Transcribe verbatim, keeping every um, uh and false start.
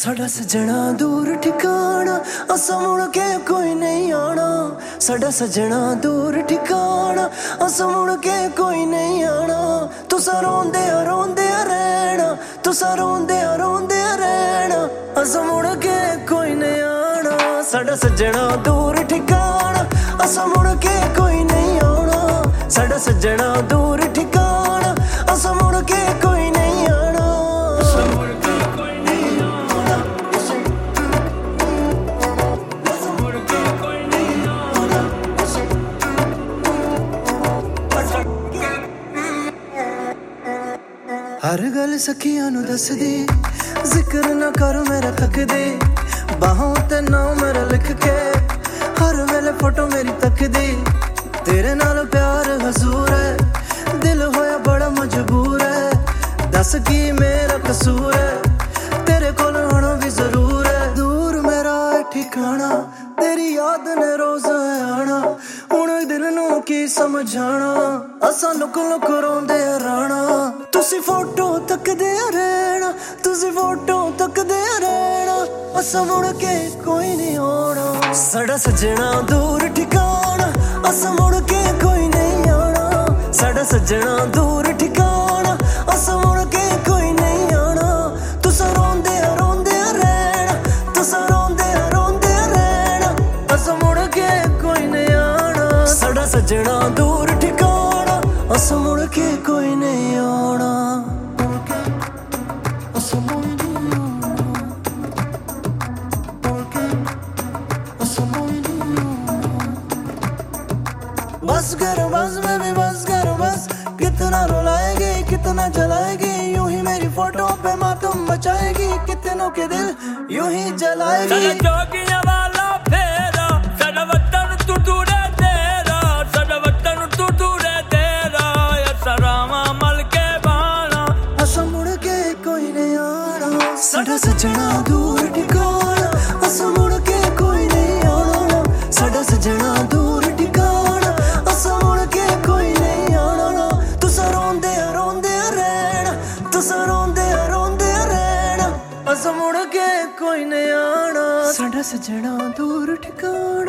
साडा सजना दूर ठिकाना असा मुड़ के कोई नहीं आना। साडा सजना दूर ठिकाना असा मुड़ के कोई नहीं आना। तुसा रोंदे रोंदे रहना, तुसा रोंदे रोंदे रहना, असा मुड़ के कोई नहीं आना। साडा सजना दूर ठिकाना असा मुड़ के कोई नहीं आना। साडा सजना दूर ठिकाना असा मुड़ के कोई नहीं आना। हर गल सखियां नू दस दी, जिक्र ना कर मेरा थक दे। बाहों ते नाम मेरा लिख के हर वेले फोटो मेरी तक दी। तेरे नाल प्यार हजूर है, दिल होया बड़ा मजबूर है। दस की मेरा कसूर है, तेरे कोल आना भी जरूर है। दूर मेरा ठिकाना तेरी याद ने रोज आना। हुण दिल नू की समझाना, असा लुक लुक रोंदे रहना। तुसी फोटो तकदे रहना, तुसी फोटो तकदे रहना, असा मुड़ के कोई नहीं आना। साडा सजना दूर ठिकाना असा मुड़ के कोई नहीं आना। साडा सजना दूर ठिकाना असा मुड़ के कोई नहीं आना। तुसा रोंदे रोंदे रहना, तुसा रोंदे रोंदे रहना, असा मुड़ के कोई नहीं आना। साडा सजना दूर ठिकाना असा मुड़ के कोई नहीं आना। बस करो बस मैं भी बस करो बस, कितना रुलाएगी कितना जलाएगी। यूं ही मेरी फोटो पे मातम मचाएगी, कितनों के दिल यूं ही जलाएगी। जोगियां वाला फेरा साडा वतन तू दूर है तेरा। साडा वतन तू दूर है तेरा, ऐसा रामा मल के बाना। असा मुड़ के कोई नहीं आना। साडा सजना दूर ठिकाना असा मुड़ के कोई नहीं आना। साडा सजना दूर ठिकाना असा मुड़ के कोई नहीं आना। तुसा रोंदे रोंदे रहना, तुसा रोंदे रोंदे रहना, असा मुड़ के कोई नहीं आना। साडा सजना दूर ठिकाना।